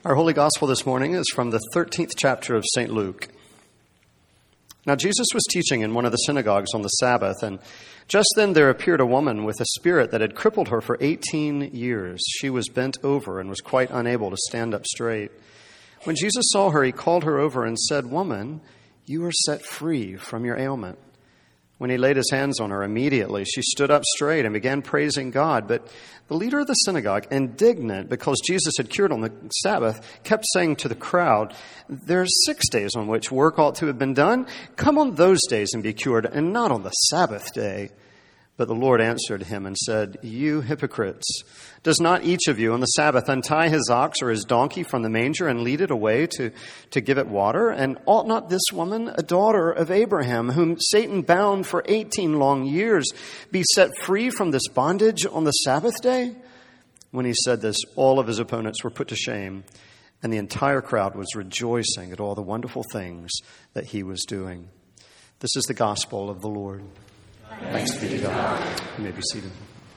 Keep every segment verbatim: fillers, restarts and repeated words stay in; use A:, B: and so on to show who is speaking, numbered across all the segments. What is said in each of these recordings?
A: Our Holy Gospel this morning is from the thirteenth chapter of Saint Luke. Now Jesus was teaching in one of the synagogues on the Sabbath, and just then there appeared a woman with a spirit that had crippled her for eighteen years. She was bent over and was quite unable to stand up straight. When Jesus saw her, he called her over and said, "Woman, you are set free from your ailment." When he laid his hands on her, immediately she stood up straight and began praising God. But the leader of the synagogue, indignant because Jesus had cured on the Sabbath, kept saying to the crowd, "There are six days on which work ought to have been done. Come on those days and be cured, and not on the Sabbath day." But the Lord answered him and said, "You hypocrites, does not each of you on the Sabbath untie his ox or his donkey from the manger and lead it away to, to give it water? And ought not this woman, a daughter of Abraham, whom Satan bound for eighteen long years, be set free from this bondage on the Sabbath day?" When he said this, all of his opponents were put to shame, and the entire crowd was rejoicing at all the wonderful things that he was doing. This is the gospel of the Lord. Thanks be to God. You may be seated.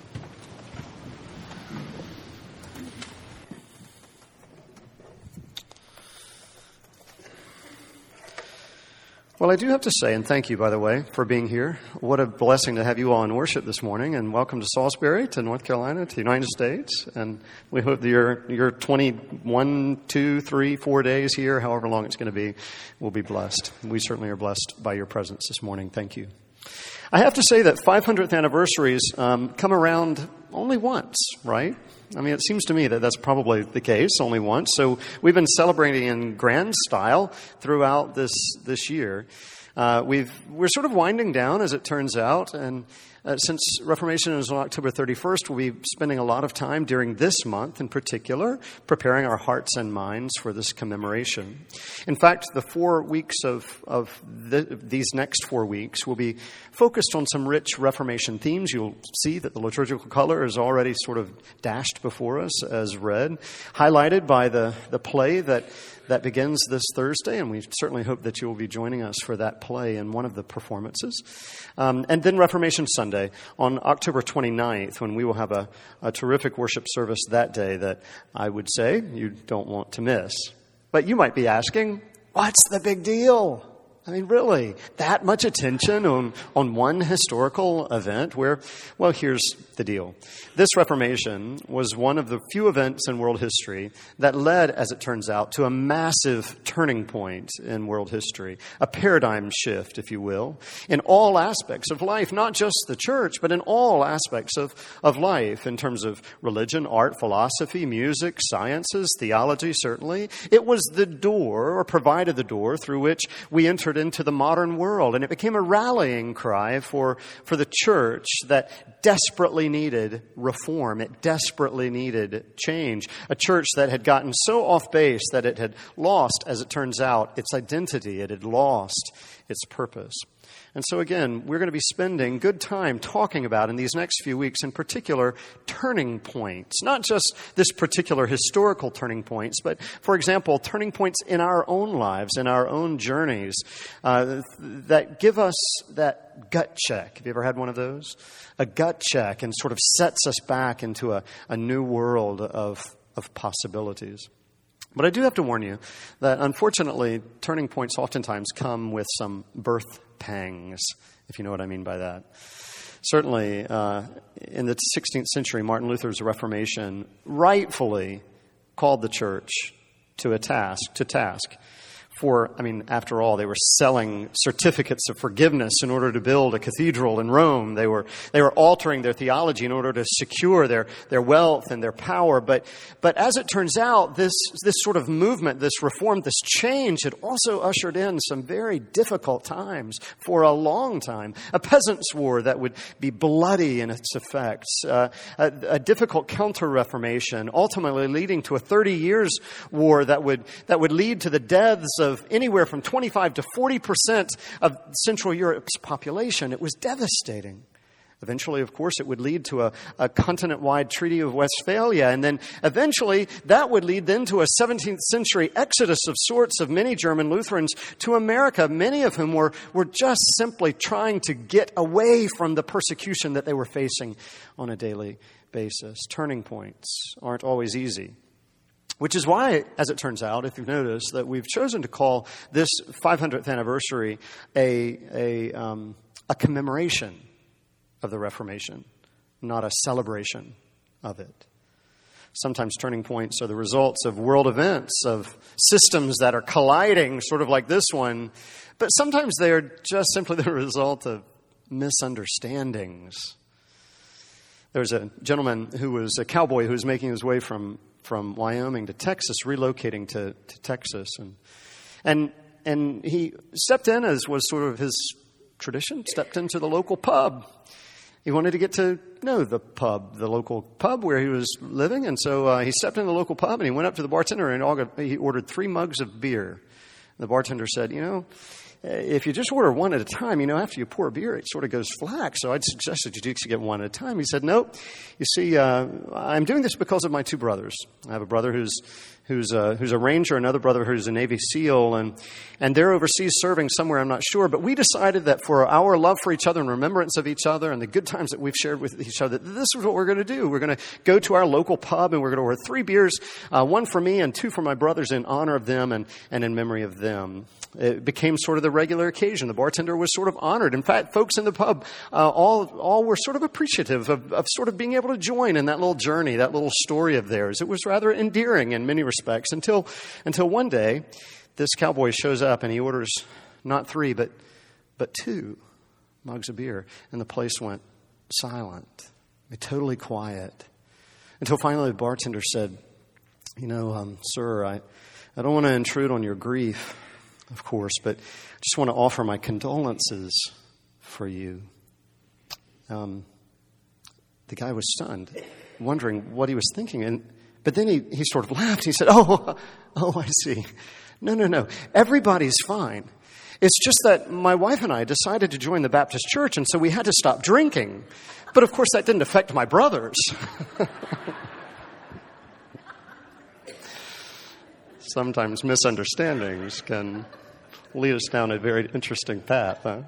A: Well, I do have to say, and thank you, by the way, for being here. What a blessing to have you all in worship this morning, and welcome to Salisbury, to North Carolina, to the United States. And we hope that your, your twenty-one, two, three, four days here, however long it's going to be, will be blessed. We certainly are blessed by your presence this morning. Thank you. I have to say that five hundredth anniversaries um, come around only once, right? I mean, it seems to me that that's probably the case, only once. So we've been celebrating in grand style throughout this this year. Uh, we've we're sort of winding down, as it turns out, and uh, since Reformation is on October thirty-first, we'll be spending a lot of time during this month, in particular, preparing our hearts and minds for this commemoration. In fact, the four weeks of of the, these next four weeks will be focused on some rich Reformation themes. You'll see that the liturgical color is already sort of dashed before us as red, highlighted by the the play that. That begins this Thursday, and we certainly hope that you will be joining us for that play in one of the performances. Um, and then Reformation Sunday on October twenty-ninth, when we will have a, a terrific worship service that day that I would say you don't want to miss. But you might be asking, what's the big deal? I mean, really, that much attention on, on one historical event where, well, here's the deal. This Reformation was one of the few events in world history that led, as it turns out, to a massive turning point in world history, a paradigm shift, if you will, in all aspects of life, not just the church, but in all aspects of, of life, in terms of religion, art, philosophy, music, sciences, theology, certainly. It was the door, or provided the door, through which we entered into the modern world, and it became a rallying cry for, for the church that desperately needed reform. It desperately needed change. A church that had gotten so off base that it had lost, as it turns out, its identity. It had lost its purpose. And so again, we're going to be spending good time talking about in these next few weeks, in particular, turning points. Not just this particular historical turning points, but, for example, turning points in our own lives, in our own journeys, uh, that give us that gut check. Have you ever had one of those? A gut check, and sort of sets us back into a, a new world of, of possibilities. But I do have to warn you that, unfortunately, turning points oftentimes come with some birth pangs, if you know what I mean by that. Certainly, uh, in the sixteenth century, Martin Luther's Reformation rightfully called the church to a task, to task. For, I mean, after all, they were selling certificates of forgiveness in order to build a cathedral in Rome. They were they were altering their theology in order to secure their, their wealth and their power. But but as it turns out, this this sort of movement, this reform, this change had also ushered in some very difficult times for a long time. A peasants' war that would be bloody in its effects, uh, a, a difficult counter-reformation, ultimately leading to a thirty years war that would that would lead to the deaths of of anywhere from twenty-five to forty percent of Central Europe's population. It was devastating. Eventually, of course, it would lead to a, a continent-wide Treaty of Westphalia, and then eventually that would lead then to a seventeenth century exodus of sorts of many German Lutherans to America, many of whom were, were just simply trying to get away from the persecution that they were facing on a daily basis. Turning points aren't always easy. Which is why, as it turns out, if you've noticed, that we've chosen to call this five hundredth anniversary a, a, um, a commemoration of the Reformation, not a celebration of it. Sometimes turning points are the results of world events, of systems that are colliding, sort of like this one. But sometimes they are just simply the result of misunderstandings. There was a gentleman who was a cowboy who was making his way from, from Wyoming to Texas, relocating to, to Texas. And, and, and he stepped in, as was sort of his tradition, stepped into the local pub. He wanted to get to know the pub, the local pub where he was living. And so uh, he stepped into the local pub and he went up to the bartender and he ordered three mugs of beer. And the bartender said, you know, if you just order one at a time, you know, after you pour a beer, it sort of goes flat. So I'd suggest that you get one at a time. He said, nope. You see, uh, I'm doing this because of my two brothers. I have a brother who's who's a, who's a ranger, another brother who's a Navy SEAL, and and they're overseas serving somewhere, I'm not sure. But we decided that for our love for each other and remembrance of each other and the good times that we've shared with each other, that this is what we're going to do. We're going to go to our local pub and we're going to order three beers, uh, one for me and two for my brothers in honor of them and, and in memory of them. It became sort of the regular occasion. The bartender was sort of honored. In fact, folks in the pub uh, all all were sort of appreciative of, of sort of being able to join in that little journey, that little story of theirs. It was rather endearing in many respects until until one day this cowboy shows up and he orders not three but but two mugs of beer, and the place went silent, totally quiet, until finally the bartender said, "You know, um, sir, I I don't want to intrude on your grief, of course, but I just want to offer my condolences for you." Um, the guy was stunned, wondering what he was thinking. And but then he, he sort of laughed. He said, oh, oh, I see. No, no, no. Everybody's fine. It's just that my wife and I decided to join the Baptist church, and so we had to stop drinking. But, of course, that didn't affect my brothers. Sometimes misunderstandings can lead us down a very interesting path. Huh?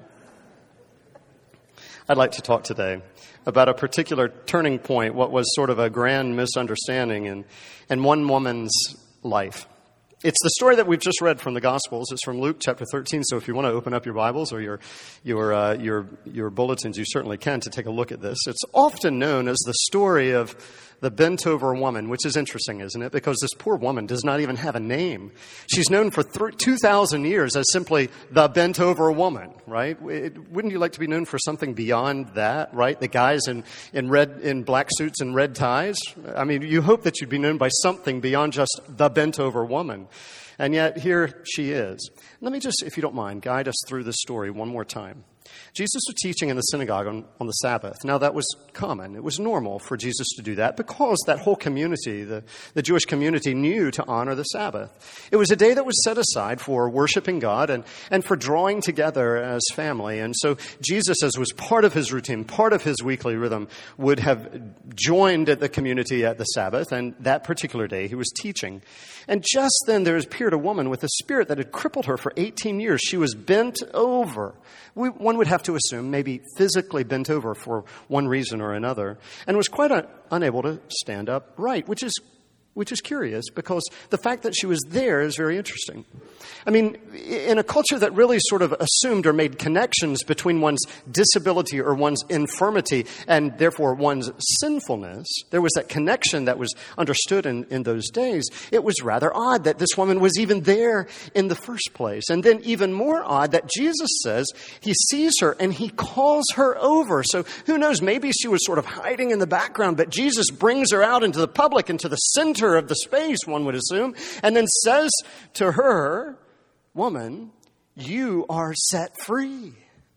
A: I'd like to talk today about a particular turning point, what was sort of a grand misunderstanding in, in one woman's life. It's the story that we've just read from the Gospels. It's from Luke chapter thirteen. So if you want to open up your Bibles or your your uh, your your bulletins, you certainly can to take a look at this. It's often known as the story of the bent-over woman, which is interesting, isn't it? Because this poor woman does not even have a name. She's known for two thousand years as simply the bent-over woman, right? It, wouldn't you like to be known for something beyond that, right? The guys in, in red, in black suits and red ties? I mean, you hope that you'd be known by something beyond just the bent-over woman. And yet, here she is. Let me just, if you don't mind, guide us through this story one more time. Jesus was teaching in the synagogue on, on the Sabbath. Now, that was common. It was normal for Jesus to do that because that whole community, the, the Jewish community, knew to honor the Sabbath. It was a day that was set aside for worshiping God and, and for drawing together as family. And so Jesus, as was part of his routine, part of his weekly rhythm, would have joined the community at the Sabbath. And that particular day, he was teaching. And just then there appeared a woman with a spirit that had crippled her for eighteen years. She was bent over. We, one would have to assume maybe physically bent over for one reason or another, and was quite un- unable to stand upright, which is which is curious because the fact that she was there is very interesting. I mean, in a culture that really sort of assumed or made connections between one's disability or one's infirmity and therefore one's sinfulness, there was that connection that was understood in, in those days. It was rather odd that this woman was even there in the first place. And then even more odd that Jesus says he sees her and he calls her over. So who knows, maybe she was sort of hiding in the background, but Jesus brings her out into the public, into the center of the space, one would assume, and then says to her, "Woman, you are set free."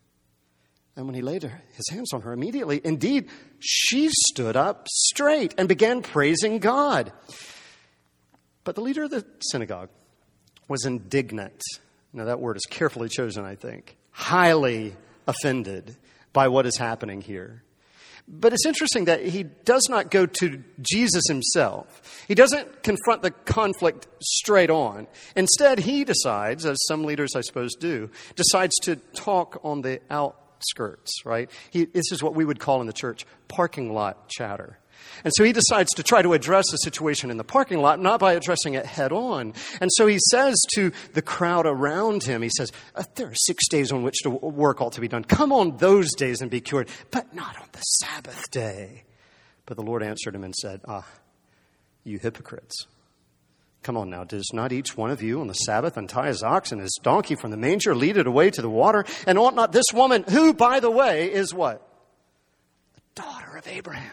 A: And when he laid his hands on her immediately, indeed, she stood up straight and began praising God. But the leader of the synagogue was indignant. Now, that word is carefully chosen, I think. Highly offended by what is happening here. But it's interesting that he does not go to Jesus himself. He doesn't confront the conflict straight on. Instead, he decides, as some leaders I suppose do, decides to talk on the outskirts, right? He, this is what we would call in the church parking lot chatter. And so he decides to try to address the situation in the parking lot, not by addressing it head on. And so he says to the crowd around him, he says, uh, there are six days on which the work ought to be done. Come on those days and be cured, but not on the Sabbath day. But the Lord answered him and said, ah, you hypocrites. Come on now, does not each one of you on the Sabbath untie his ox and his donkey from the manger, lead it away to the water? And ought not this woman, who, by the way, is what? The daughter of Abraham.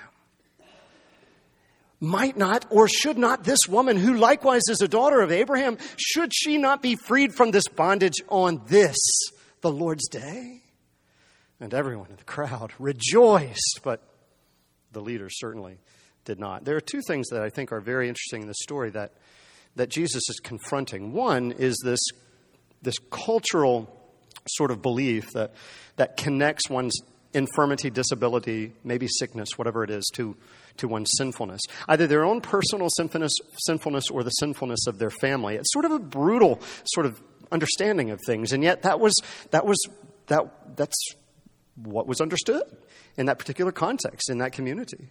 A: Might not or should not this woman, who likewise is a daughter of Abraham, should she not be freed from this bondage on this, the Lord's day? And everyone in the crowd rejoiced, but the leaders certainly did not. There are two things that I think are very interesting in this story that, that Jesus is confronting. One is this, this cultural sort of belief that, that connects one's infirmity, disability, maybe sickness, whatever it is, to, to one's sinfulness. Either their own personal sinfulness, sinfulness or the sinfulness of their family. It's sort of a brutal sort of understanding of things, and yet that was that was that that's what was understood in that particular context, in that community.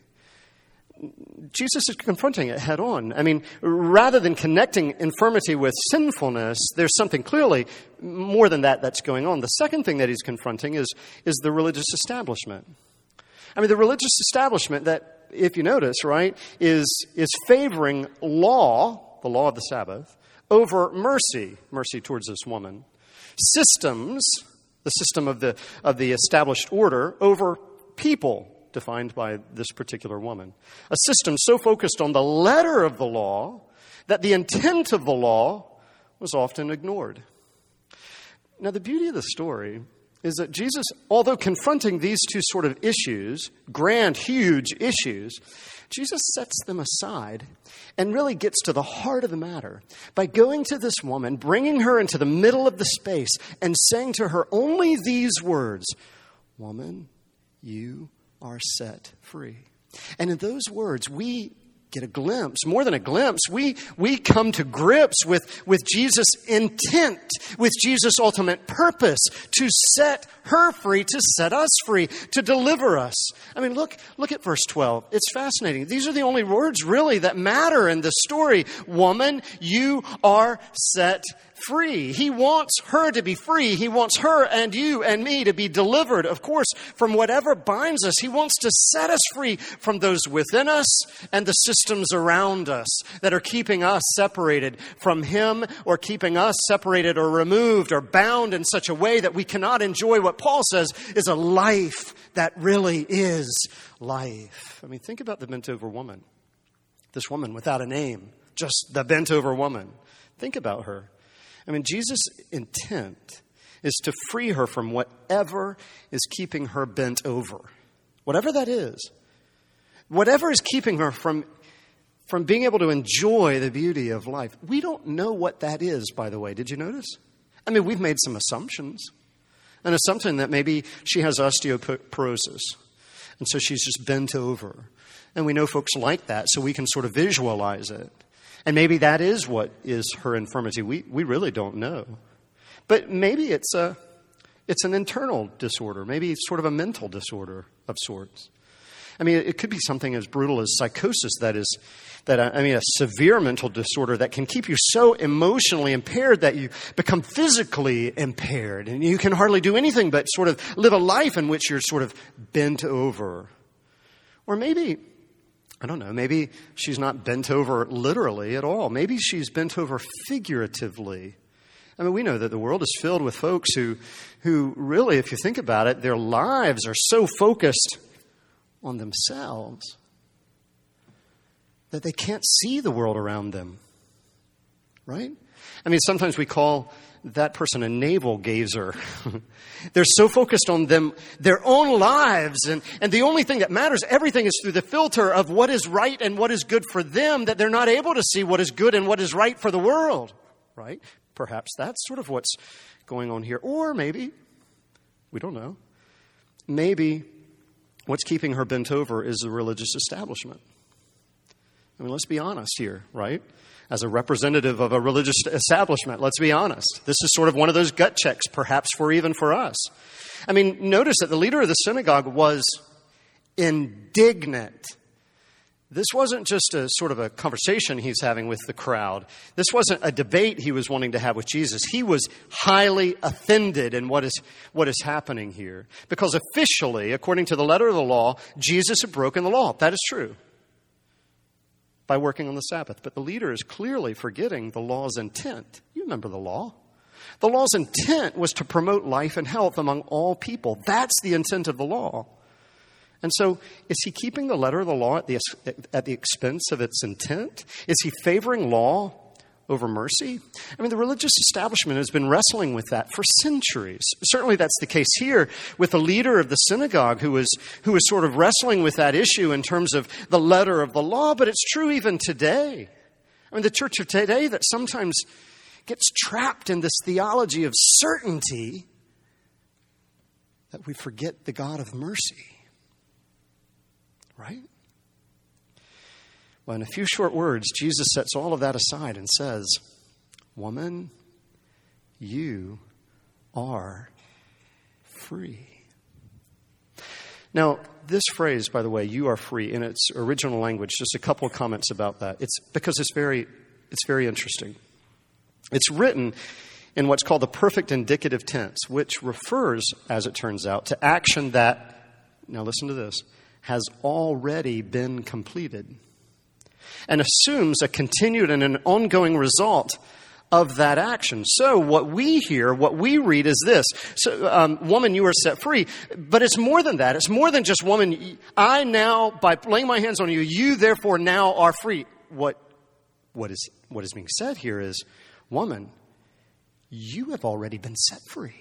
A: Jesus is confronting it head on. I mean, rather than connecting infirmity with sinfulness, there's something clearly more than that that's going on. The second thing that he's confronting is, is the religious establishment. I mean, the religious establishment that, if you notice, right, is, is favoring law, the law of the Sabbath, over mercy, mercy towards this woman. Systems, the system of the, of the established order, over people, defined by this particular woman. A system so focused on the letter of the law that the intent of the law was often ignored. Now, the beauty of the story is that Jesus, although confronting these two sort of issues, grand, huge issues, Jesus sets them aside and really gets to the heart of the matter by going to this woman, bringing her into the middle of the space and saying to her only these words, "Woman, you are set free." And in those words, we get a glimpse, more than a glimpse, we we come to grips with, with Jesus' intent, with Jesus' ultimate purpose to set her free, to set us free, to deliver us. I mean, look, look at verse twelve. It's fascinating. These are the only words really that matter in the story. Woman, you are set free. He wants her to be free. He wants her and you and me to be delivered, of course, from whatever binds us. He wants to set us free from those within us and the systems around us that are keeping us separated from Him, or keeping us separated or removed or bound in such a way that we cannot enjoy what Paul says is a life that really is life. I mean, think about the bent-over woman. This woman without a name, just the bent-over woman. Think about her. I mean, Jesus' intent is to free her from whatever is keeping her bent over. Whatever that is. Whatever is keeping her from, from being able to enjoy the beauty of life. We don't know what that is, by the way. Did you notice? I mean, we've made some assumptions. An assumption that maybe she has osteoporosis, and so she's just bent over. And we know folks like that, so we can sort of visualize it. And maybe that is what is her infirmity. We we really don't know. But maybe it's a it's an internal disorder. Maybe it's sort of a mental disorder of sorts. I mean, it could be something as brutal as psychosis, that is, that I mean, a severe mental disorder that can keep you so emotionally impaired that you become physically impaired. And you can hardly do anything but sort of live a life in which you're sort of bent over. Or maybe, I don't know, maybe she's not bent over literally at all. Maybe she's bent over figuratively. I mean, we know that the world is filled with folks who, who really, if you think about it, their lives are so focused on themselves that they can't see the world around them. Right? I mean, sometimes we call that person a navel gazer. They're so focused on them, their own lives, and, and the only thing that matters, everything is through the filter of what is right and what is good for them, that they're not able to see what is good and what is right for the world. Right? Perhaps that's sort of what's going on here. Or maybe, we don't know, maybe what's keeping her bent over is the religious establishment. I mean, let's be honest here, right? As a representative of a religious establishment, let's be honest. This is sort of one of those gut checks, perhaps for even for us. I mean, notice that the leader of the synagogue was indignant This wasn't just a sort of a conversation he's having with the crowd. This wasn't a debate he was wanting to have with Jesus. He was highly offended in what is what is happening here. Because officially, according to the letter of the law, Jesus had broken the law. That is true. By working on the Sabbath. But the leader is clearly forgetting the law's intent. You remember the law. The law's intent was to promote life and health among all people. That's the intent of the law. And so, is he keeping the letter of the law at the, at the expense of its intent? Is he favoring law over mercy? I mean, the religious establishment has been wrestling with that for centuries. Certainly that's the case here with the leader of the synagogue who was, who was sort of wrestling with that issue in terms of the letter of the law, but it's true even today. I mean, the church of today that sometimes gets trapped in this theology of certainty that we forget the God of mercy. Right? Well, in a few short words, Jesus sets all of that aside and says, "Woman, you are free." Now, this phrase, by the way, "you are free," in its original language, just a couple of comments about that. It's because it's very, it's very interesting. It's written in what's called the perfect indicative tense, which refers, as it turns out, to action that, now listen to this, has already been completed, and assumes a continued and an ongoing result of that action. So what we hear, what we read is this. So, um, woman, you are set free. But it's more than that. It's more than just, woman, I now, by laying my hands on you, you therefore now are free. What, what is, what is being said here is, woman, you have already been set free.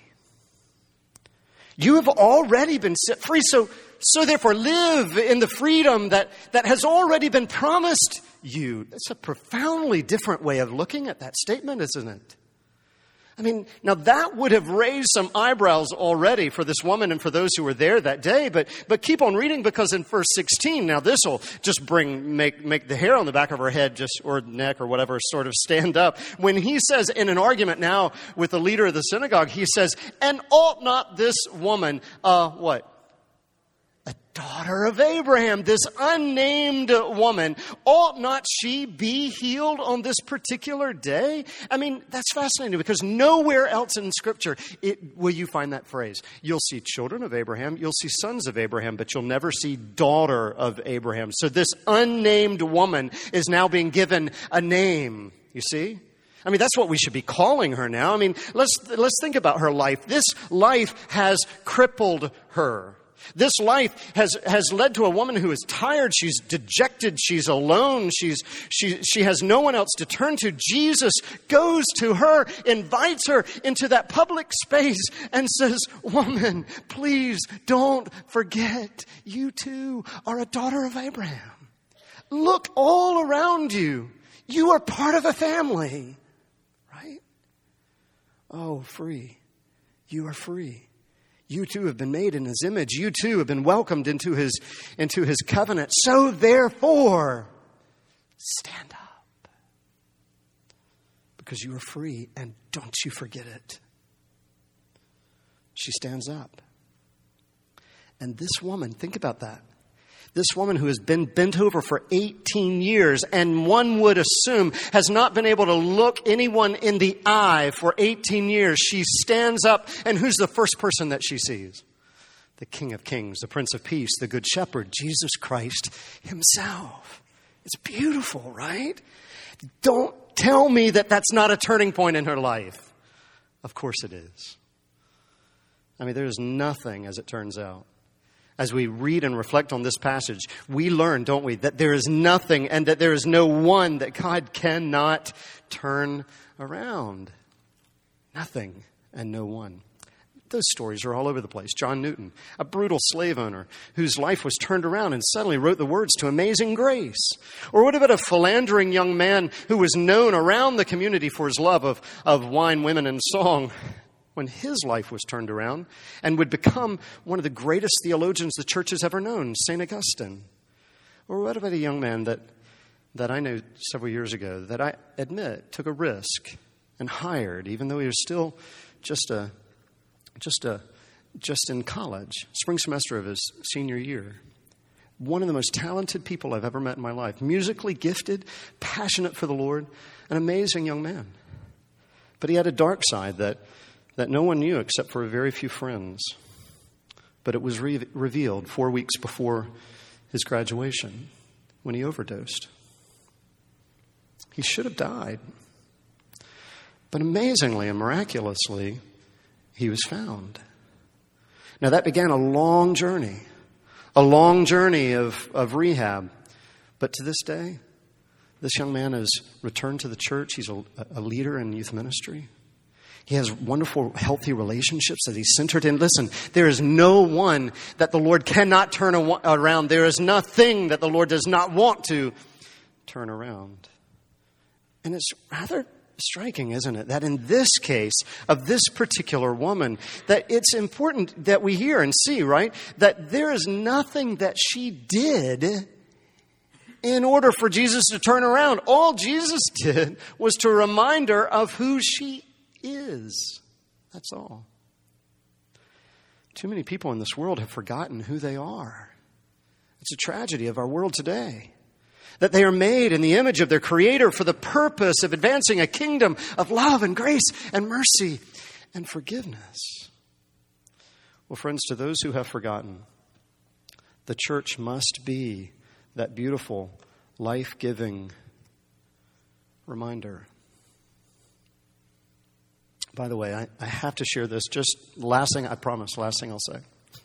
A: You have already been set free. So, so therefore live in the freedom that, that has already been promised you. That's a profoundly different way of looking at that statement, isn't it? I mean, now that would have raised some eyebrows already for this woman and for those who were there that day. But, but keep on reading, because in verse sixteen, now this will just bring, make, make the hair on the back of her head just, or neck or whatever, sort of stand up. When he says in an argument now with the leader of the synagogue, he says, "And ought not this woman, uh, what? A daughter of Abraham, this unnamed woman, ought not she be healed on this particular day?" I mean, that's fascinating, because nowhere else in Scripture it, will you find that phrase. You'll see children of Abraham, you'll see sons of Abraham, but you'll never see daughter of Abraham. So this unnamed woman is now being given a name, you see? I mean, that's what we should be calling her now. I mean, let's let's think about her life. This life has crippled her. This life has, has led to a woman who is tired. She's dejected. She's alone. She's, she, she has no one else to turn to. Jesus goes to her, invites her into that public space and says, "Woman, please don't forget, you too are a daughter of Abraham. Look all around you. You are part of a family." Right? Oh, free. You are free. You too have been made in His image. You too have been welcomed into His, into His covenant. So therefore, stand up. Because you are free, and don't you forget it. She stands up. And this woman, think about that. This woman who has been bent over for eighteen years, and one would assume has not been able to look anyone in the eye for eighteen years. She stands up, and who's the first person that she sees? The King of Kings, the Prince of Peace, the Good Shepherd, Jesus Christ Himself. It's beautiful, right? Don't tell me that that's not a turning point in her life. Of course it is. I mean, there's nothing, as it turns out. As we read and reflect on this passage, we learn, don't we, that there is nothing and that there is no one that God cannot turn around. Nothing and no one. Those stories are all over the place. John Newton, a brutal slave owner whose life was turned around and suddenly wrote the words to Amazing Grace. Or what about a philandering young man who was known around the community for his love of, of wine, women, and song, when his life was turned around and would become one of the greatest theologians the church has ever known, Saint Augustine? Or what about a young man that, that I knew several years ago that I admit took a risk and hired, even though he was still just a, just a, just in college, spring semester of his senior year, one of the most talented people I've ever met in my life. Musically gifted, passionate for the Lord, an amazing young man. But he had a dark side that, that no one knew except for a very few friends. But it was re- revealed four weeks before his graduation when he overdosed. He should have died. But amazingly and miraculously, he was found. Now that began a long journey, a long journey of, of rehab. But to this day, this young man has returned to the church. He's a, a leader in youth ministry. He has wonderful, healthy relationships that he's centered in. Listen, there is no one that the Lord cannot turn around. There is nothing that the Lord does not want to turn around. And it's rather striking, isn't it, that in this case of this particular woman, that it's important that we hear and see, right, that there is nothing that she did in order for Jesus to turn around. All Jesus did was to remind her of who she is. That's all. Too many people in this world have forgotten who they are. It's a tragedy of our world today. That they are made in the image of their Creator for the purpose of advancing a kingdom of love and grace and mercy and forgiveness. Well, friends, to those who have forgotten, the church must be that beautiful, life-giving reminder. By the way, I, I have to share this. Just last thing, I promise, last thing I'll say.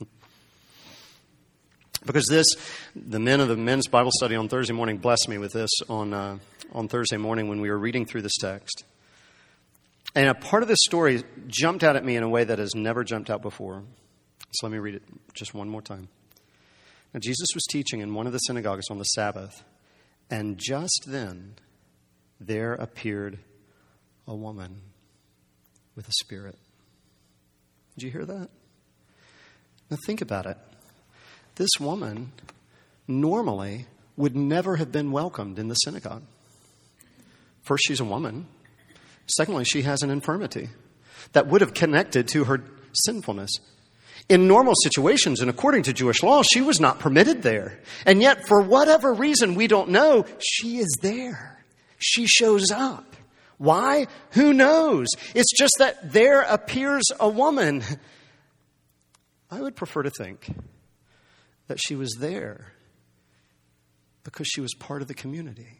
A: Because this, the men of the men's Bible study on Thursday morning blessed me with this on uh, on Thursday morning when we were reading through this text. And a part of this story jumped out at me in a way that has never jumped out before. So let me read it just one more time. Now, Jesus was teaching in one of the synagogues on the Sabbath, and just then there appeared a woman with a spirit. Did you hear that? Now think about it. This woman normally would never have been welcomed in the synagogue. First, she's a woman. Secondly, she has an infirmity that would have connected to her sinfulness. In normal situations and according to Jewish law, she was not permitted there. And yet, for whatever reason we don't know, she is there. She shows up. Why? Who knows? It's just that there appears a woman. I would prefer to think that she was there because she was part of the community.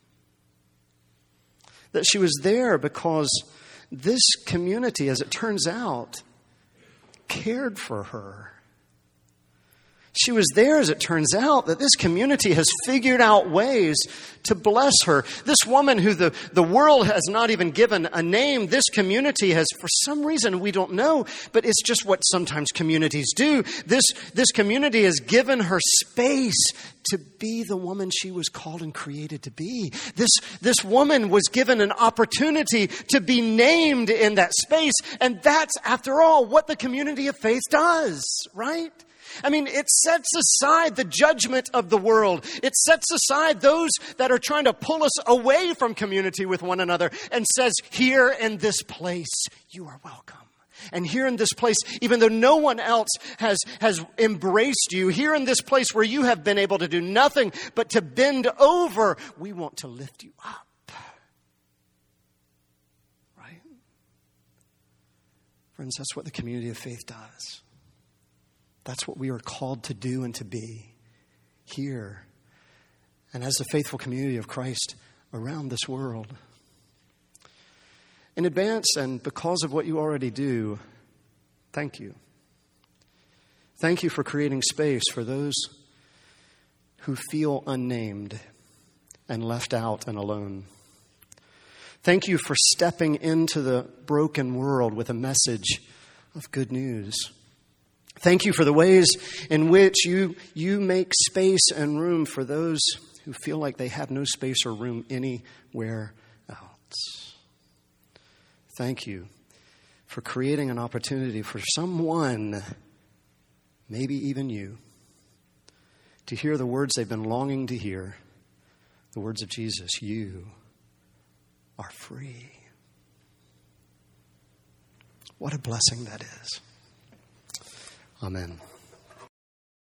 A: That she was there because this community, as it turns out, cared for her. She was there, as it turns out, that this community has figured out ways to bless her. This woman who the, the world has not even given a name, this community has, for some reason we don't know, but it's just what sometimes communities do. This, this community has given her space to be the woman she was called and created to be. This, this woman was given an opportunity to be named in that space, and that's, after all, what the community of faith does, right? I mean, it sets aside the judgment of the world. It sets aside those that are trying to pull us away from community with one another and says, here in this place, you are welcome. And here in this place, even though no one else has, has embraced you, here in this place where you have been able to do nothing but to bend over, we want to lift you up. Right? Friends, that's what the community of faith does. That's what we are called to do and to be here and as the faithful community of Christ around this world. In advance and because of what you already do, thank you. Thank you for creating space for those who feel unnamed and left out and alone. Thank you for stepping into the broken world with a message of good news. Thank you for the ways in which you, you make space and room for those who feel like they have no space or room anywhere else. Thank you for creating an opportunity for someone, maybe even you, to hear the words they've been longing to hear, the words of Jesus, you are free. What a blessing that is. Amen.